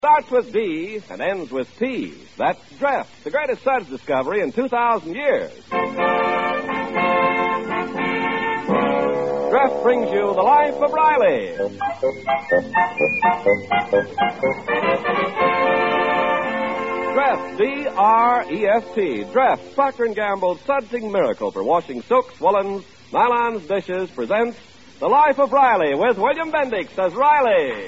Starts with D and ends with T. That's Dreft, the greatest suds discovery in 2,000 years. Dreft brings you The Life of Riley. Dreft, D-R-E-F-T. Dreft, Procter & Gamble's sudsing miracle for washing silks, woolens, nylons, dishes, presents The Life of Riley with William Bendix as Riley.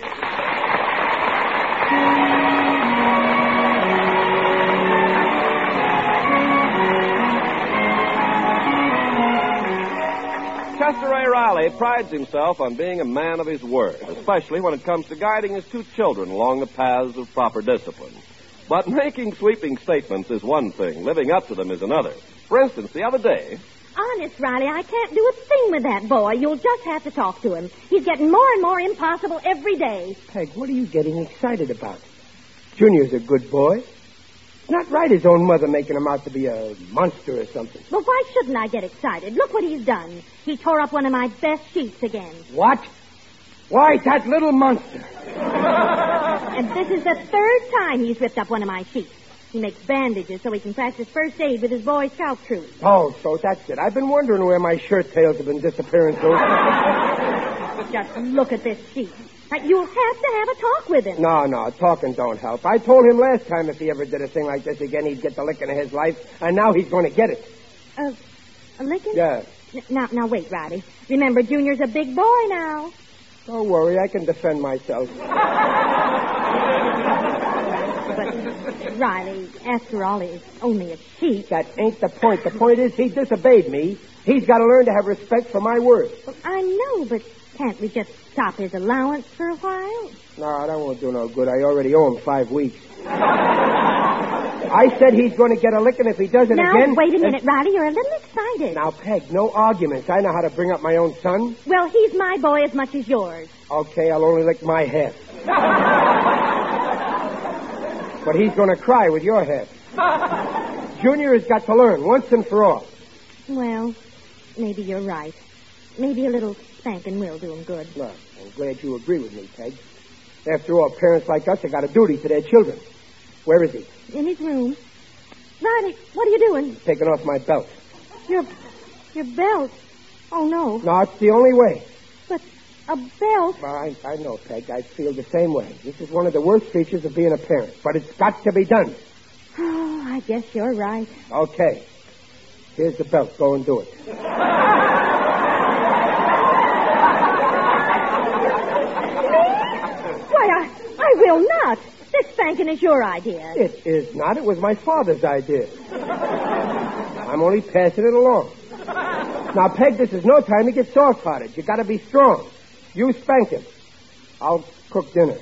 Chester A. Riley prides himself on being a man of his word, especially when it comes to guiding his two children along the paths of proper discipline. But making sweeping statements is one thing, living up to them is another. For instance, the other day... Honest, Riley, I can't do a thing with that boy. You'll just have to talk to him. He's getting more and more impossible every day. Peg, what are you getting excited about? Junior's a good boy. It's not right his own mother making him out to be a monster or something. Well, why shouldn't I get excited? Look what he's done. He tore up one of my best sheets again. What? Why, that little monster. And this is the third time he's ripped up one of my sheets. He makes bandages so he can practice first aid with his Boy Scout troop. Oh, so that's it. I've been wondering where my shirt tails have been disappearing to. Just look at this sheet. You'll have to have a talk with him. No, talking don't help. I told him last time if he ever did a thing like this again, he'd get the licking of his life, and now he's going to get it. A licking? Yeah. Now, wait, Riley. Remember, Junior's a big boy now. Don't worry, I can defend myself. But, Riley, after all, it's only a sheet. That ain't the point. The point is he disobeyed me. He's got to learn to have respect for my word. Well, I know, but can't we just stop his allowance for a while? No, that won't do no good. I already owe him 5 weeks. I said he's going to get a licking if he does it again. Now, wait a minute, Riley. You're a little excited. Now, Peg, no arguments. I know how to bring up my own son. Well, he's my boy as much as yours. Okay, I'll only lick my head. But he's going to cry with your head. Junior has got to learn once and for all. Well, maybe you're right. Maybe a little spanking will do him good. Well, I'm glad you agree with me, Peg. After all, parents like us have got a duty to their children. Where is he? In his room. Riley, what are you doing? Taking off my belt. Your belt? Oh, no. No, it's the only way. But a belt? Well, I know, Peg. I feel the same way. This is one of the worst features of being a parent. But it's got to be done. Oh, I guess you're right. Okay. Here's the belt. Go and do it. Why, I will not. This spanking is your idea. It is not. It was my father's idea. I'm only passing it along. Now, Peg, this is no time to get soft-hearted. You got to be strong. You spank him. I'll cook dinner.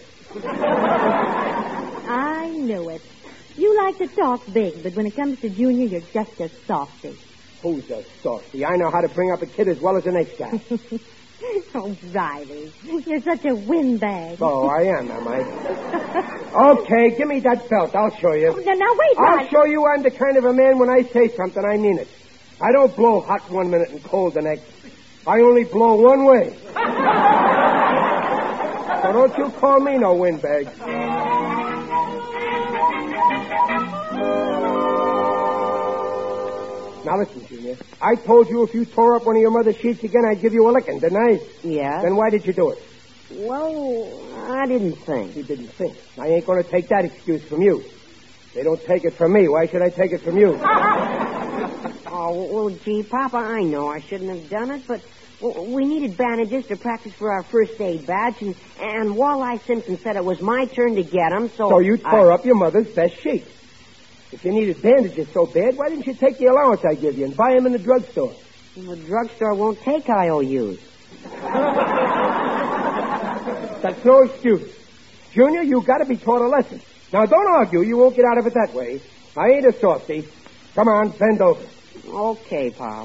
I knew it. You like to talk big, but when it comes to Junior, you're just a softy. Who's a softy? I know how to bring up a kid as well as the next guy. Oh, Riley, you're such a windbag. Oh, I am I? Okay, give me that belt. I'll show you. Oh, now, wait, Riley. I'll show you I'm the kind of a man when I say something, I mean it. I don't blow hot one minute and cold the next. I only blow one way. So don't you call me no windbag. Now listen, Junior. I told you if you tore up one of your mother's sheets again, I'd give you a licking, didn't I? Yeah. Then why did you do it? Well, I didn't think. You didn't think. I ain't going to take that excuse from you. They don't take it from me. Why should I take it from you? Oh, well, gee, Papa, I know I shouldn't have done it, but we needed bandages to practice for our first aid badge, and Walleye Simpson said it was my turn to get them, so... So you tore up your mother's best sheet. If you needed bandages so bad, why didn't you take the allowance I give you and buy them in the drugstore? The drugstore won't take IOUs. That's no excuse. Junior, you got to be taught a lesson. Now, don't argue. You won't get out of it that way. I ain't a softy. Come on, bend over. Okay, Pop.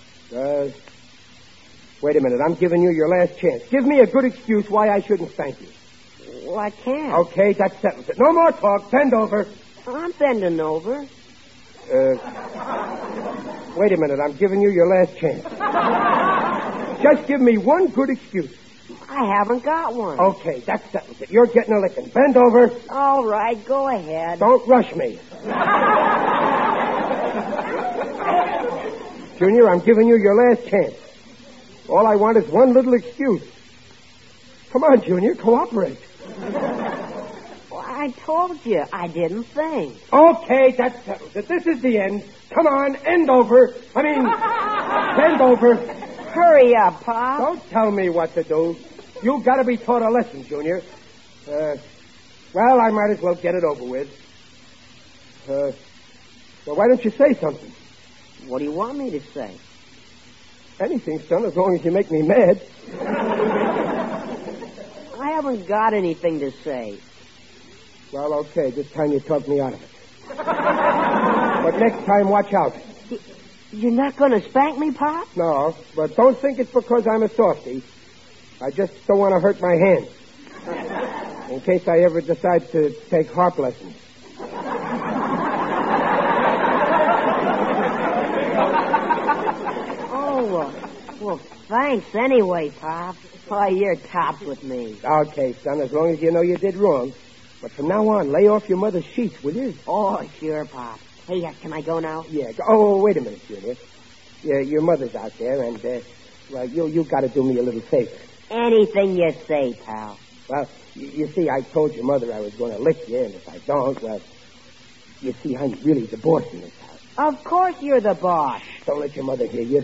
Wait a minute. I'm giving you your last chance. Give me a good excuse why I shouldn't spank you. Well, I can't. Okay, that settles it. No more talk. Bend over. I'm bending over. Wait a minute. I'm giving you your last chance. Just give me one good excuse. I haven't got one. Okay, that settles it. You're getting a licking. Bend over. All right, go ahead. Don't rush me. Junior, I'm giving you your last chance. All I want is one little excuse. Come on, Junior, cooperate. Well, I told you I didn't think. Okay, that settles it. This is the end. Come on, bend over. Bend over. Hurry up, Pop. Don't tell me what to do. You got to be taught a lesson, Junior. Well, I might as well get it over with. Well, why don't you say something? What do you want me to say? Anything, son, as long as you make me mad. I haven't got anything to say. Well, okay, this time you talked me out of it. But next time, watch out. You're not going to spank me, Pop? No, but don't think it's because I'm a softie. I just don't want to hurt my hands. In case I ever decide to take harp lessons. Oh, well, thanks anyway, Pop. Why, you're tops with me. Okay, son, as long as you know you did wrong. But from now on, lay off your mother's sheets, will you? Oh, sure, Pop. Hey, can I go now? Yeah. Oh, wait a minute, Junior. Your mother's out there, and, well, you got to do me a little favor. Anything you say, pal. Well, you see, I told your mother I was going to lick you, and if I don't, well, you see, I'm really the boss in this house. Of course you're the boss. Don't let your mother hear you.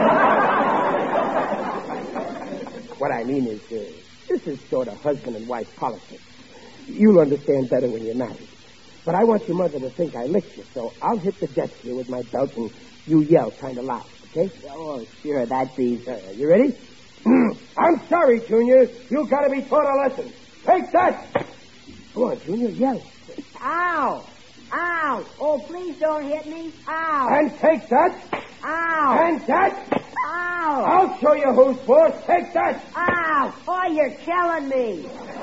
What I mean is, this is sort of husband and wife politics. You'll understand better when you're married. But I want your mother to think I licked you, so I'll hit the desk here with my belt and you yell kind of loud, okay? Oh, sure, that's easy. You ready? I'm sorry, Junior. You got to be taught a lesson. Take that! Come on, Junior, yell. Ow! Ow! Oh, please don't hit me. Ow! And take that! Ow! And that! Ow! I'll show you who's boss. Take that! Ow! Oh, you're killing me.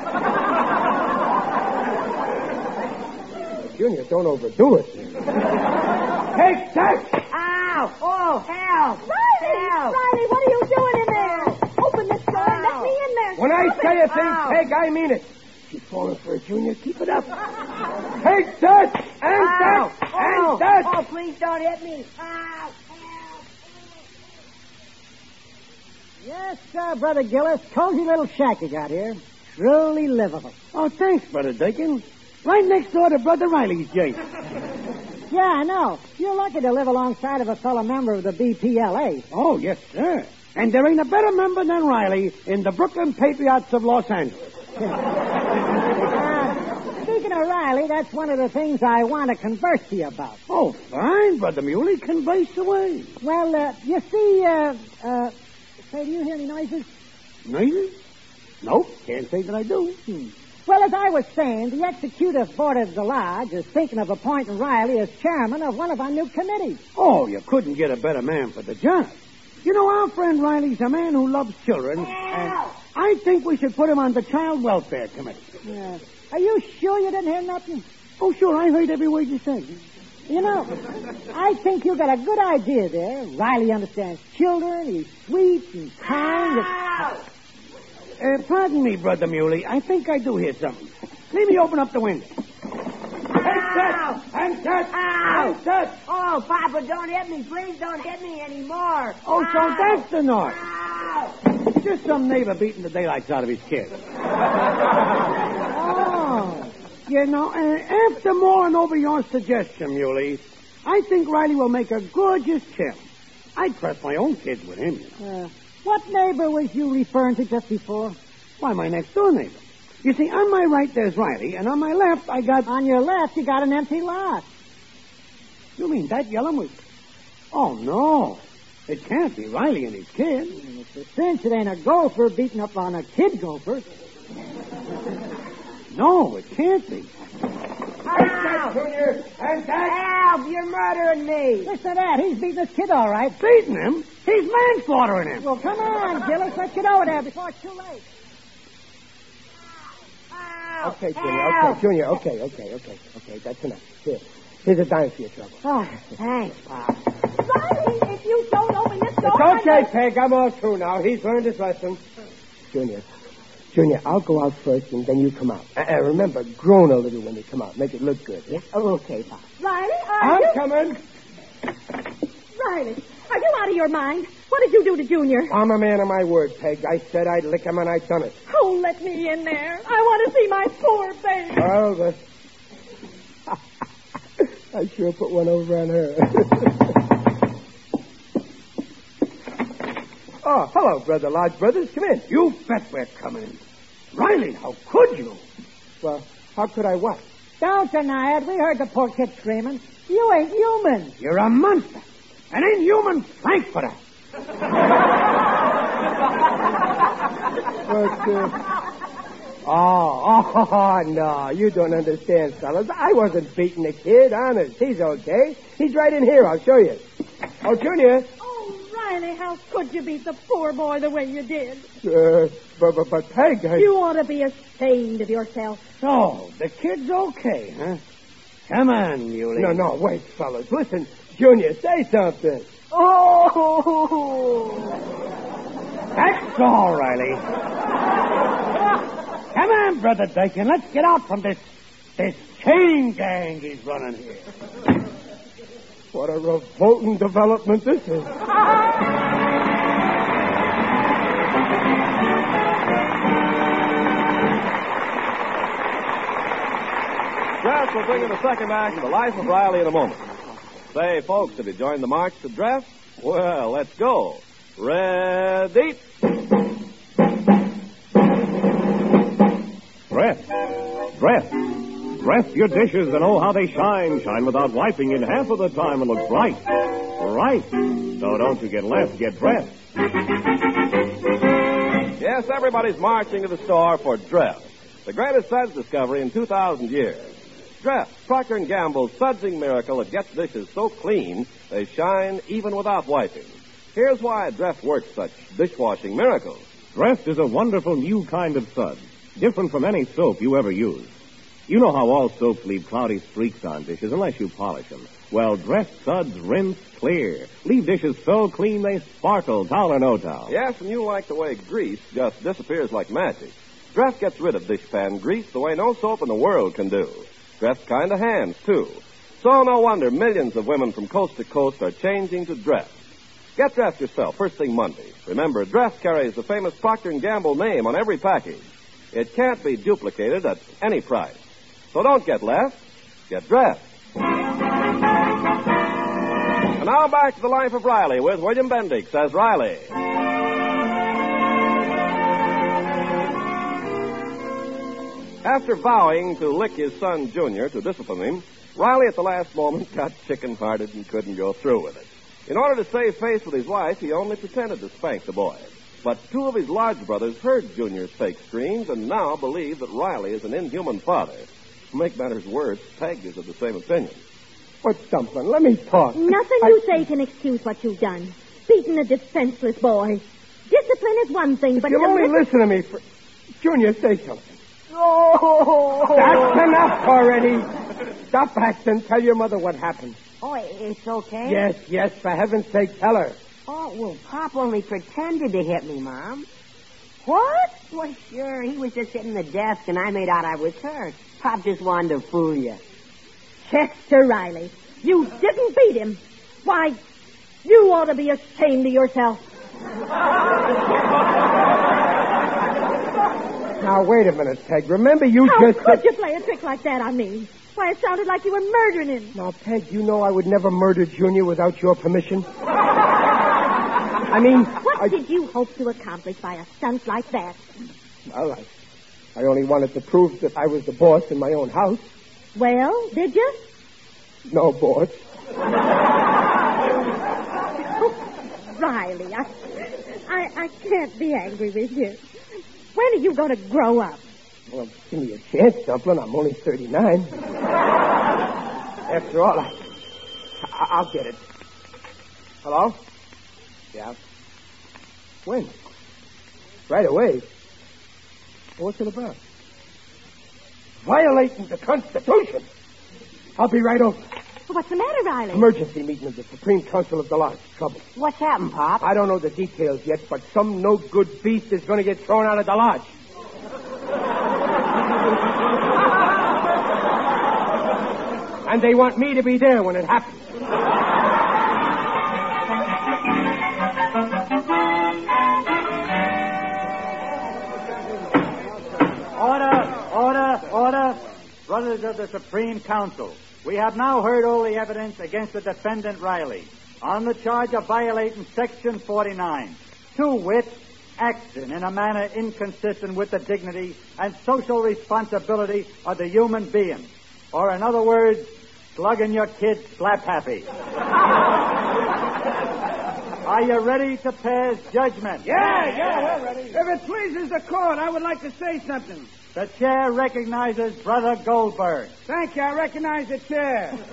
Junior, don't overdo it. Take that! Ow! Oh, help! Riley! Help! Riley, what are you doing in there? Open this door and let me in there. When I Stop say it. a thing, Peg, I mean it. She's falling for it, Junior. Keep it up. Take that! And Ow! that! Oh, And that! oh, please don't hit me. Ow! Help! Yes, sir, Brother Gillis. Cozy little shack you got here. Truly livable. Oh, thanks, Brother Dakin. Right next door to Brother Riley's gate. Yeah, I know. You're lucky to live alongside of a fellow member of the BPLA. Oh, yes, sir. And there ain't a better member than Riley in the Brooklyn Patriots of Los Angeles. Speaking of Riley, that's one of the things I want to converse to you about. Oh, fine, Brother Muley. Converse away. Well, you see, say, do you hear any noises? Noises? Nope, can't say that I do. Well, as I was saying, the executive board of the lodge is thinking of appointing Riley as chairman of one of our new committees. Oh, you couldn't get a better man for the job. You know, our friend Riley's a man who loves children, and I think we should put him on the Child Welfare Committee. Are you sure you didn't hear nothing? Oh, sure, I heard every word you said. You know, I think you got a good idea there. Riley understands children. He's sweet and kind. Pardon me, Brother Muley. I think I do hear something. Let me open up the window. That! And that! Ow! And that! Oh, Papa, don't hit me. Please don't hit me anymore. Oh, so Ow! that's the noise. Ow! Just some neighbor beating the daylights out of his kid. Oh. You know, after mulling over your suggestion, Muley, I think Riley will make a gorgeous chip. I'd trust my own kids with him. What neighbor was you referring to just before? Why, my next door neighbor. You see, on my right there's Riley, and on my left I got... On your left, you got an empty lot. You mean that yellow moose? Oh, no. It can't be Riley and his kid. It's a cinch it ain't a gopher beating up on a kid gopher. No, it can't be. That, Junior! And that! Help! You're murdering me. Listen to that. He's beating this kid all right. Beating him? He's manslaughtering him. Well, come on, Gillis. Let's get over there before it's too late. Ow! Okay, Junior, Help! okay, Junior, okay, that's enough. Here's a dime for your trouble. Oh, thanks, Pop. Riley, if you don't open this door... It's okay, Peg, I'm all through now. He's learned his lesson. Junior, I'll go out first, and then you come out. Remember, groan a little when you come out. Make it look good, yeah? Oh, okay, Pop. Riley, I'm coming. Riley, are you out of your mind? What did you do to Junior? I'm a man of my word, Peg. I said I'd lick him, and I done it. Oh, let me in there. I want to see my poor baby. Well, I sure put one over on her. Oh, hello, Brother Lodge Brothers. Come in. You bet we're coming. Riley, how could you? Well, how could I what? Don't deny it. We heard the poor kid screaming. You ain't human. You're a monster. An inhuman frankfurter. But, no, you don't understand, fellas. I wasn't beating the kid, honest. He's okay. He's right in here. I'll show you. Oh, Junior. Oh, Riley, how could you beat the poor boy the way you did? But Peg, You ought to be ashamed of yourself. So, the kid's okay, huh? Come on, Muley. No, wait, fellas. Listen, Junior, say something. Oh! That's all, Riley. Come on, Brother Dakin. Let's get out from this chain gang he's running here. What a revolting development this is. Dress will bring in the second act of The Life of Riley in a moment. Say, folks, have you joined the march to Dress? Well, let's go. Ready? Dress your dishes and oh, how they shine. Shine without wiping in half of the time and look bright. Right. So don't you get left, get dressed. Yes, everybody's marching to the store for Dress, the greatest suds discovery in 2,000 years. Dress, Procter & Gamble's sudsing miracle that gets dishes so clean they shine even without wiping. Here's why Dress works such dishwashing miracles. Dress is a wonderful new kind of suds, different from any soap you ever use. You know how all soaps leave cloudy streaks on dishes unless you polish them. Well, Dress suds rinse clear. Leave dishes so clean they sparkle, towel or no towel. Yes, and you like the way grease just disappears like magic. Dress gets rid of dishpan grease the way no soap in the world can do. Dress kind of hands, too. So no wonder millions of women from coast to coast are changing to Dress. Get Dress yourself first thing Monday. Remember, Dress carries the famous Procter & Gamble name on every package. It can't be duplicated at any price. So don't get left. Get Dress. And now back to The Life of Riley with William Bendix as Riley. After vowing to lick his son, Junior, to discipline him, Riley at the last moment got chicken-hearted and couldn't go through with it. In order to save face with his wife, he only pretended to spank the boy. But two of his large brothers heard Junior's fake screams and now believe that Riley is an inhuman father. To make matters worse, Peg is of the same opinion. What's something? Let me talk. Nothing you say can excuse what you've done. Beating a defenseless boy. Discipline is one thing, but... You'll only listen to me for... Junior, say something. Oh! That's enough already. Stop acting. Tell your mother what happened. Oh, it's okay? Yes, for heaven's sake, tell her. Oh, well, Pop only pretended to hit me, Mom. What? Well, sure. He was just hitting the desk, and I made out I was hurt. Pop just wanted to fool you. Chester Riley, you didn't beat him. Why, you ought to be ashamed of yourself. Now, wait a minute, Peg. Remember you How just... could you play a trick like that on me? Why, it sounded like you were murdering him. Now, Peg, you know I would never murder Junior without your permission. I mean... What did you hope to accomplish by a stunt like that? Well, I only wanted to prove that I was the boss in my own house. Well, did you? No, boss. Oh, Riley, I can't be angry with you. When are you going to grow up? Well, give me a chance, Dumplin'. I'm only 39. After all, I'll get it. Hello? Yeah. When? Right away. What's it about? Violating the Constitution. I'll be right over. What's the matter, Riley? Emergency meeting of the Supreme Council of the Lodge. Trouble. What's happened, Pop? I don't know the details yet, but some no-good beast is going to get thrown out of the lodge. And they want me to be there when it happens. Order. Brothers of the Supreme Council, we have now heard all the evidence against the defendant Riley on the charge of violating Section 49, to wit, acting in a manner inconsistent with the dignity and social responsibility of the human being. Or in other words, slugging your kid slap-happy. Are you ready to pass judgment? Yeah, we're ready. If it pleases the court, I would like to say something. The chair recognizes Brother Goldberg. Thank you. I recognize the chair. It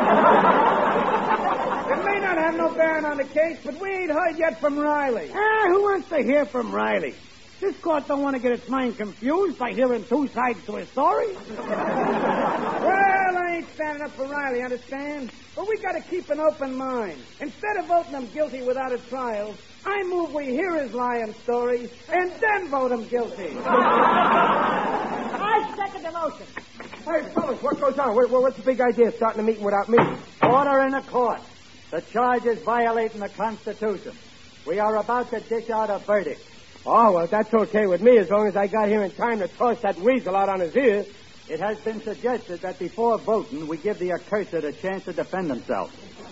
may not have no bearing on the case, but we ain't heard yet from Riley. Who wants to hear from Riley? This court don't want to get its mind confused by hearing two sides to a story. Well, I ain't standing up for Riley, understand? But we got to keep an open mind. Instead of voting him guilty without a trial, I move we hear his lying story and then vote him guilty. I second the motion. Hey, fellas, what goes on? What's the big idea starting a meeting without me? Order in the court. The charge is violating the Constitution. We are about to dish out a verdict. Oh, well, that's okay with me as long as I got here in time to toss that weasel out on his ear. It has been suggested that before voting, we give the accursed a chance to defend himself.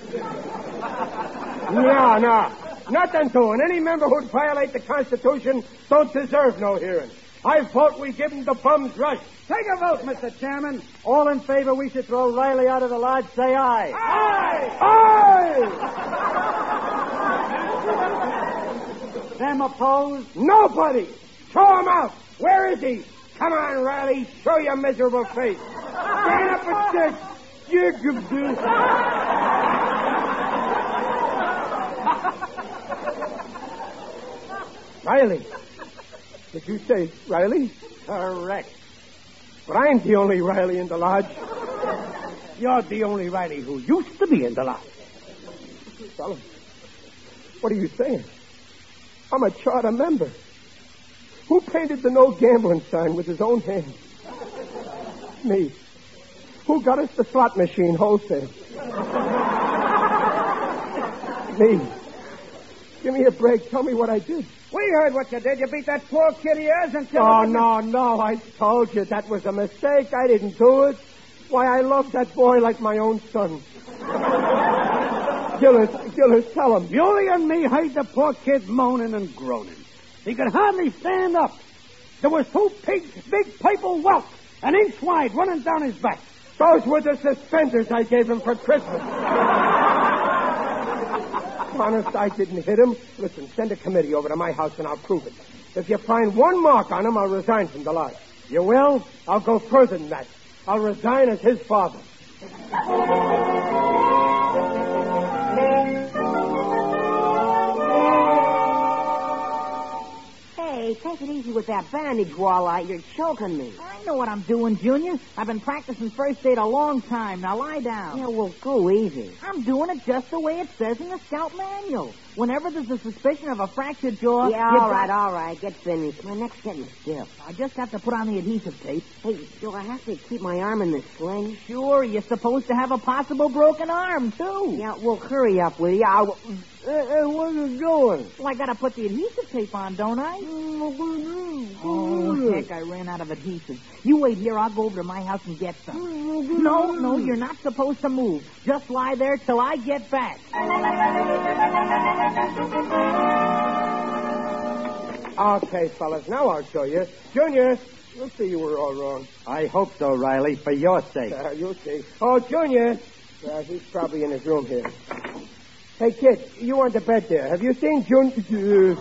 No. Nothing doing. Any member who'd violate the Constitution don't deserve no hearing. I vote we give him the bum's rush. Take a vote, Mr. Chairman. All in favor we should throw Riley out of the lodge, say aye. Aye! Aye! Them opposed? Nobody! Throw him out! Where is he? Come on, Riley. Show your miserable face. Stand up and stick. You give this. Riley. Did you say Riley? Correct. But I'm the only Riley in the lodge. You're the only Riley who used to be in the lodge. Fellas, what are you saying? I'm a charter member. Who painted the no gambling sign with his own hand? Me. Who got us the slot machine wholesale? Me. Give me a break. Tell me what I did. We heard what you did. You beat that poor kid of yours until... Oh, no. I told you that was a mistake. I didn't do it. Why, I love that boy like my own son. Gillis, tell him. Muley and me heard the poor kid moaning and groaning. He could hardly stand up. There was two big purple welts, an inch wide, running down his back. Those were the suspenders I gave him for Christmas. Honest, I didn't hit him. Listen, send a committee over to my house and I'll prove it. If you find one mark on him, I'll resign from the lodge. You will? I'll go further than that. I'll resign as his father. Hey, take it easy with that bandage, Walleye. You're choking me. I know what I'm doing, Junior. I've been practicing first aid a long time. Now lie down. Yeah, well, go easy. I'm doing it just the way it says in the Scout Manual. Whenever there's a suspicion of a fractured jaw... Yeah, all right. Get finished. My neck's getting stiff. I just have to put on the adhesive tape. Hey, do I have to keep my arm in the sling? Sure, you're supposed to have a possible broken arm, too. Yeah, well, hurry up, will you? What are you doing? Well, I gotta put the adhesive tape on, don't I? Oh, heck, I ran out of adhesive. You wait here, I'll go over to my house and get some. No, you're not supposed to move. Just lie there till I get back. Okay, fellas, now I'll show you. Junior, you'll see you were all wrong. I hope so, Riley, for your sake. You'll see. Oh, Junior. He's probably in his room here. Hey, kid, you on the bed there. Have you seen Junior?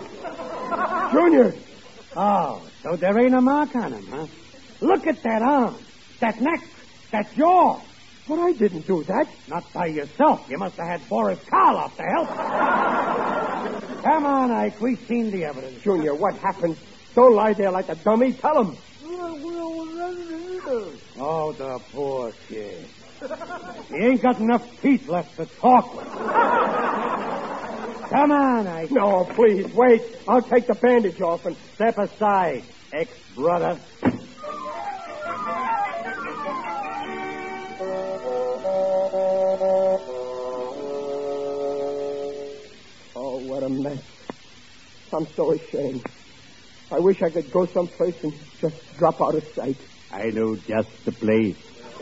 Oh, so there ain't a mark on him, huh? Look at that arm, that neck, that jaw. But I didn't do that. Not by yourself. You must have had Boris Karloff to help. Come on, Ike. We've seen the evidence. Junior, what happened? Don't lie there like a dummy. Tell him. Oh, the poor kid. He ain't got enough teeth left to talk with. Come on, I... No, please, wait. I'll take the bandage off and... Step aside, ex-brother. Oh, what a mess. I'm so ashamed. I wish I could go someplace and just drop out of sight. I know just the place.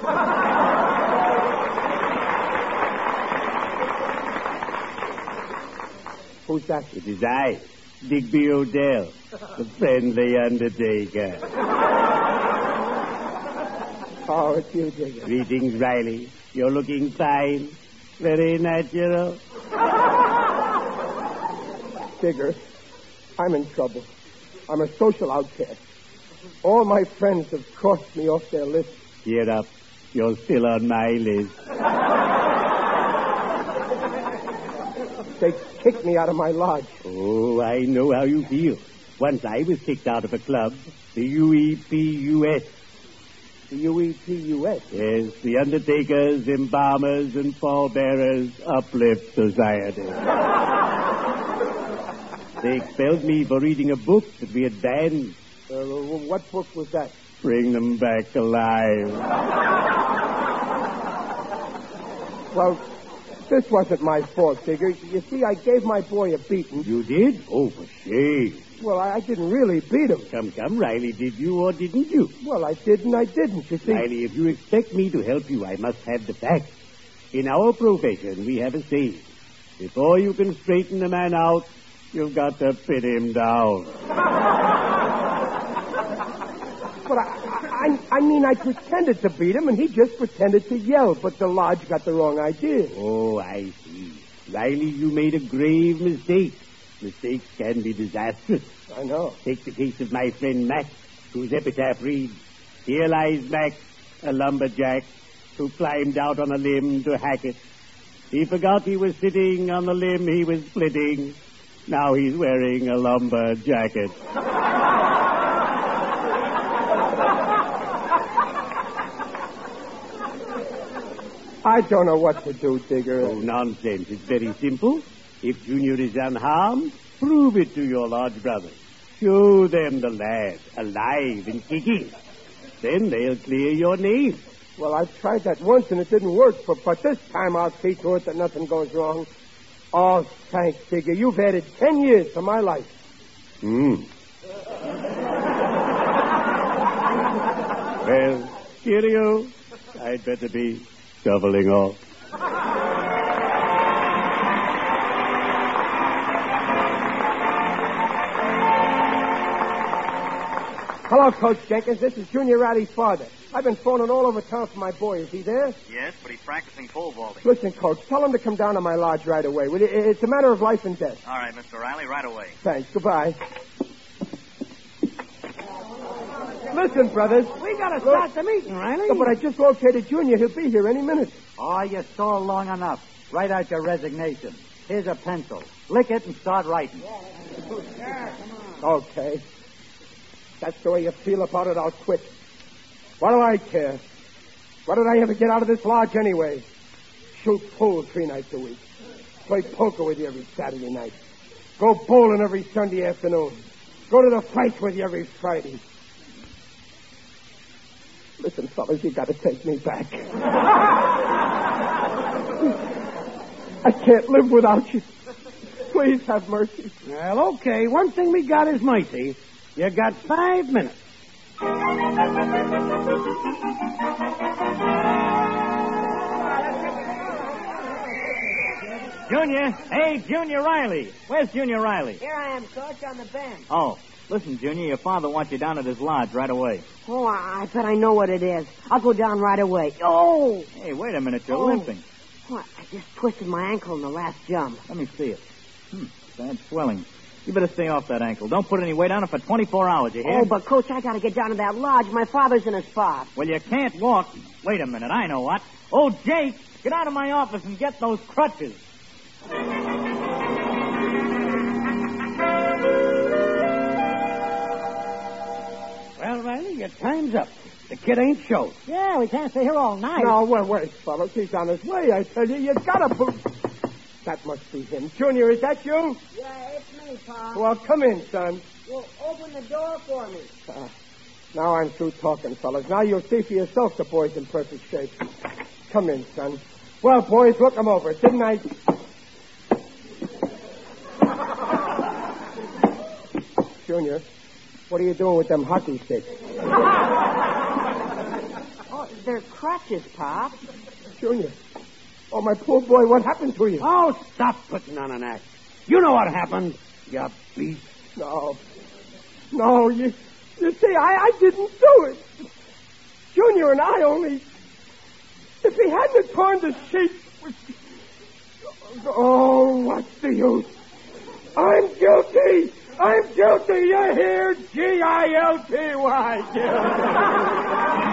Who's that? It is I, Digby Odell, the friendly undertaker. Oh, it's you, Digger. Greetings, Riley. You're looking fine. Very natural. Digger, I'm in trouble. I'm a social outcast. All my friends have crossed me off their list. Cheer up. You're still on my list. They kicked me out of my lodge. Oh, I know how you feel. Once I was kicked out of a club, the UEPUS. The UEPUS? Yes, the Undertakers, Embalmers, and Pallbearers Uplift Society. They expelled me for reading a book that we had banned. What book was that? Bring them back alive. Well, this wasn't my fault, Digger. You see, I gave my boy a beating. You did? Oh, for shame. Well, I didn't really beat him. Come, Riley. Did you or didn't you? Well, I did and I didn't, you see. Riley, if you expect me to help you, I must have the facts. In our profession, we have a saying. Before you can straighten a man out, you've got to pin him down. But I mean, I pretended to beat him, and he just pretended to yell, but the lodge got the wrong idea. Oh, I see. Riley, you made a grave mistake. Mistakes can be disastrous. I know. Take the case of my friend Max, whose epitaph reads, "Here lies Max, a lumberjack, who climbed out on a limb to hack it. He forgot he was sitting on the limb he was splitting. Now he's wearing a lumber jacket." I don't know what to do, Digger. Oh, nonsense. It's very simple. If Junior is unharmed, prove it to your large brothers. Show them the lad, alive and kicking. Then they'll clear your name. Well, I've tried that once and it didn't work, but this time I'll see to it that nothing goes wrong. Oh, thanks, Digger. You've added 10 years to my life. Well, cheerio. I'd better be shoveling off. Hello, Coach Jenkins. This is Junior Riley's father. I've been phoning all over town for my boy. Is he there? Yes, but he's practicing pole vaulting. Listen, Coach, tell him to come down to my lodge right away. Will you? It's a matter of life and death. All right, Mr. Riley, right away. Thanks. Goodbye. Listen, brothers. We gotta start the meeting, Riley. But I just located Junior. He'll be here any minute. Oh, you stalled long enough. Write out your resignation. Here's a pencil. Lick it and start writing. Okay. That's the way you feel about it, I'll quit. What do I care? What did I ever get out of this lodge anyway? Shoot pool 3 nights a week. Play poker with you every Saturday night. Go bowling every Sunday afternoon. Go to the fights with you every Friday. Listen, fellas, you got to take me back. I can't live without you. Please have mercy. Well, okay. One thing we got is mercy. You got 5 minutes. Junior. Hey, Junior Riley. Where's Junior Riley? Here I am, Coach, on the bench. Oh, listen, Junior, your father wants you down at his lodge right away. Oh, I bet I know what it is. I'll go down right away. Oh! Hey, wait a minute. You're limping. Oh, I just twisted my ankle in the last jump. Let me see it. Bad swelling. You better stay off that ankle. Don't put any weight on it for 24 hours, you hear? Oh, but, Coach, I got to get down to that lodge. My father's in a spot. Well, you can't walk. Wait a minute. I know what. Oh, Jake, get out of my office and get those crutches. Well, Riley, your time's up. The kid ain't showed. Yeah, we can't stay here all night. No, wait, fellas. He's on his way. I tell you, you gotta boot. That must be him. Junior, is that you? Yeah, it's me, Pop. Well, come in, son. Well, open the door for me. Now I'm through talking, fellas. Now you'll see for yourself the boy's in perfect shape. Come in, son. Well, boys, look him over. Didn't I... Junior, what are you doing with them hockey sticks? Oh, they're crutches, Pop. Junior. Oh, my poor boy, what happened to you? Oh, stop putting on an act. You know what happened, you beast. No, you see, I didn't do it. Junior and I only... If he hadn't torn the sheet... Oh, what's the use? I'm guilty! I'm guilty, you hear? G-I-L-T-Y, guilty.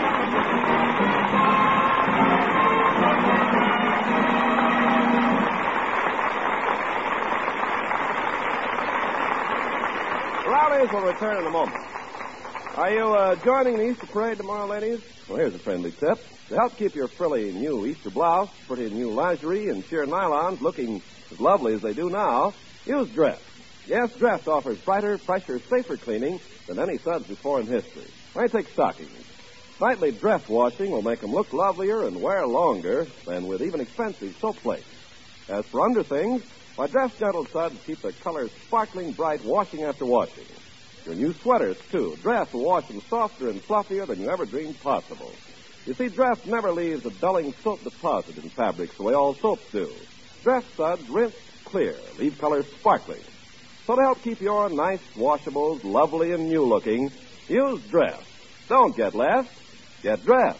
Rallies will return in a moment. Are you joining the Easter parade tomorrow, ladies? Well, here's a friendly tip. To help keep your frilly new Easter blouse, pretty new lingerie, and sheer nylons looking as lovely as they do now, use Dress. Yes, Dress offers brighter, fresher, safer cleaning than any suds before in history. Why take stockings? Nightly Dress washing will make them look lovelier and wear longer than with even expensive soap flakes. As for underthings, why, Dress Gentle Suds keep the colors sparkling bright washing after washing. Your new sweaters, too. Dress will wash them softer and fluffier than you ever dreamed possible. You see, Dress never leaves a dulling soap deposit in fabrics the way all soaps do. Dress Suds rinse clear, leave colors sparkling. So to help keep your nice washables lovely and new-looking, use Dress. Don't get less. Get Dress.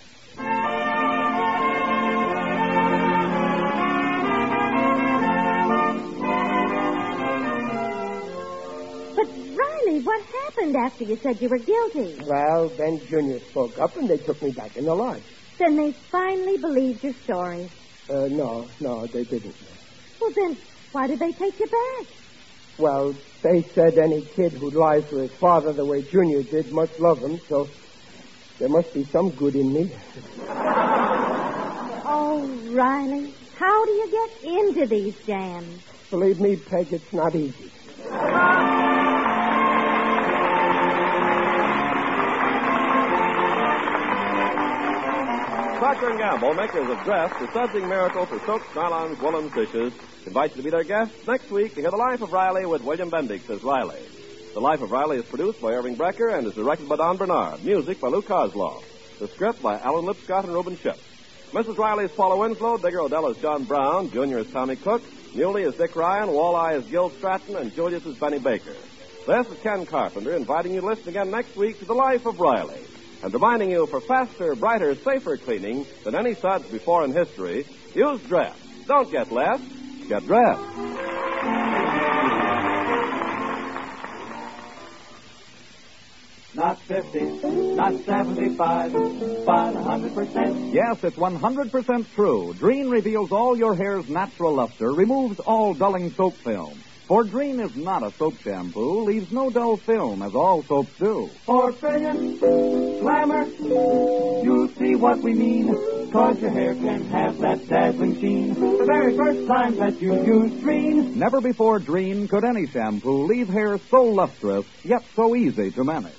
But, Riley, what happened after you said you were guilty? Well, then Junior spoke up, and they took me back in the lodge. Then they finally believed your story. No, they didn't. Well, then, why did they take you back? Well, they said any kid who'd lie for his father the way Junior did must love him, so there must be some good in me. Oh, Riley, how do you get into these jams? Believe me, Peg, it's not easy. Procter & Gamble, makers of Dress, the sudsing miracle for soaps, nylons, woolens, dishes, invite you to be their guests next week to hear The Life of Riley with William Bendix as Riley. The Life of Riley is produced by Irving Brecker and is directed by Don Bernard. Music by Lou Kozloff. The script by Alan Lipscott and Reuben Ship. Mrs. Riley is Paula Winslow, Digger Odell is John Brown, Junior is Tommy Cook, Muley is Dick Ryan, Walleye is Gil Stratton, and Julius is Benny Baker. This is Ken Carpenter inviting you to listen again next week to The Life of Riley. And reminding you, for faster, brighter, safer cleaning than any suds before in history, use Dress. Don't get less, get Dress. Not 50, not 75, but 100%. Yes, it's 100% true. Dreen reveals all your hair's natural luster, removes all dulling soap film. For Dreen is not a soap shampoo, leaves no dull film, as all soaps do. For brilliant glamour, you'll see what we mean. 'Cause your hair can have that dazzling sheen the very first time that you use Dreen. Never before Dreen could any shampoo leave hair so lustrous, yet so easy to manage.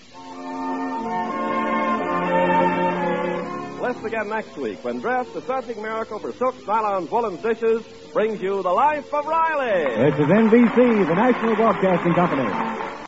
Listen again next week when Dress, the sudsing miracle for soaps, nylons, woolens, dishes, brings you The Life of Riley. This is NBC, the National Broadcasting Company.